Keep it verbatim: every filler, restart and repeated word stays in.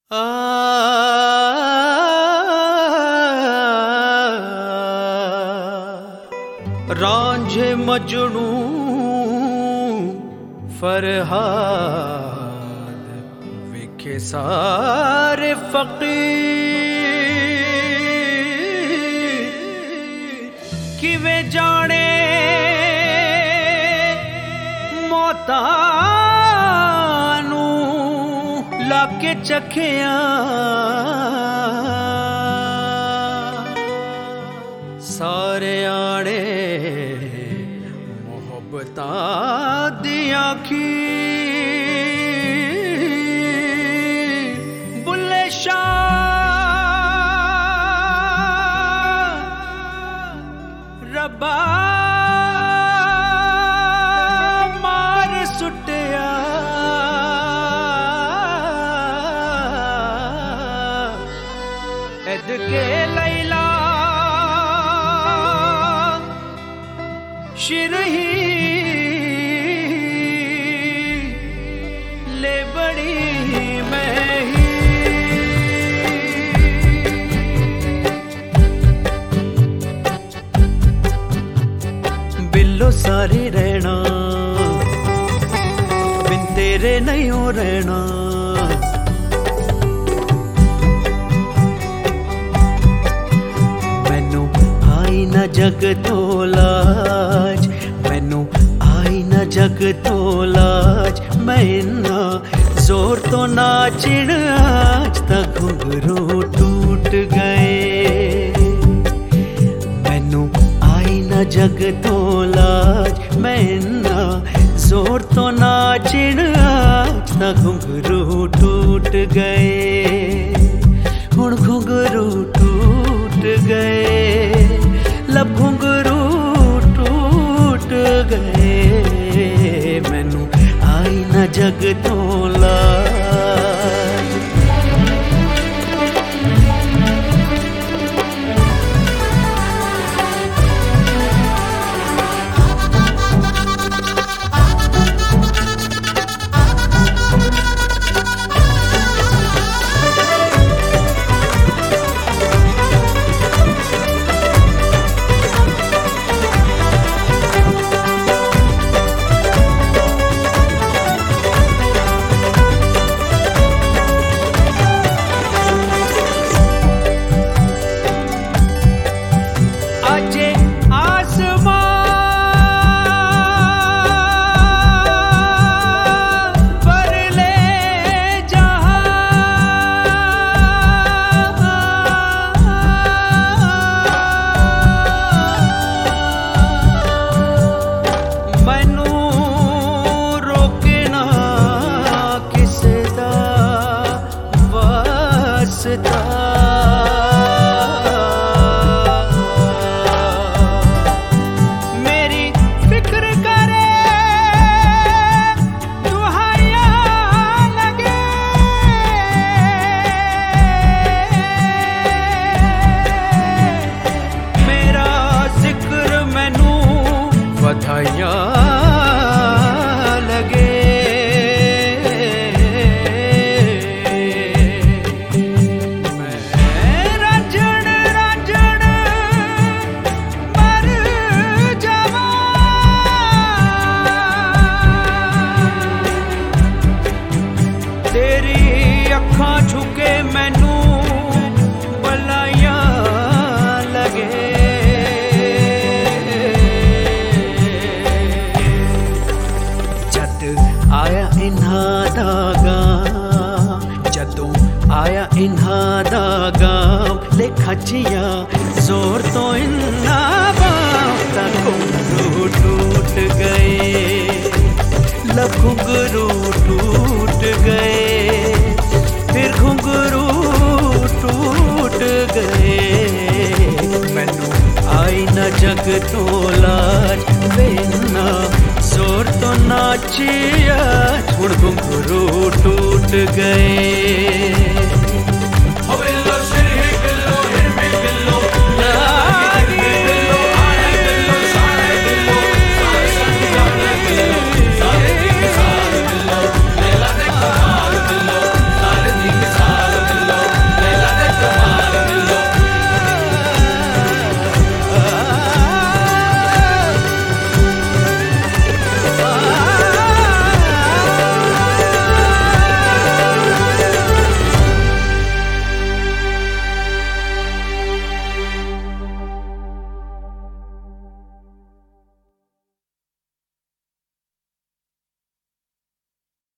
रांझे मजनू फरहाद विखे सारे फकीर किवें जाने मौतां नूं लाके चखिया सारे आड़े मोहब्बतां दियां खीर बुल्ले शाह रब्बा मार सुटिया एद के लैला शिरही ले बड़ी मैं ही बिल्लो सारे रहना बिन तेरे नहीं हो रहना मैनू आई न जग तो लाज मैनू आई न जग तो लाज मैं इन्ना जोर तो नाचण आज तक घुंघरू टूट गए मैनू आई न जग तो लाज मैं इन्ना जोर तो नाचण आज तक घुंघरू टूट गए हुण घुंघरू टूट गए लब घुंघरू टूट गए मैनू आई न जग तो लाज मेरी फिक्र करे दुहाइया लगे मेरा जिक्र मैनू वधाइया लगे तेरी अखां झुके मैनू बलाइयां लगे जद आया इन्हां दा गाम जदों आया इन्हां दा गाम लेखा जिया जोर तो इन्ना बाम तां घुंघरू टूट गए लब घुंघरू टूट गए फिर घुंघरू टूट गए मैनू आई न जग तो लाज बेना जोर तो नाचिया हुण घुंघरू टूट गए।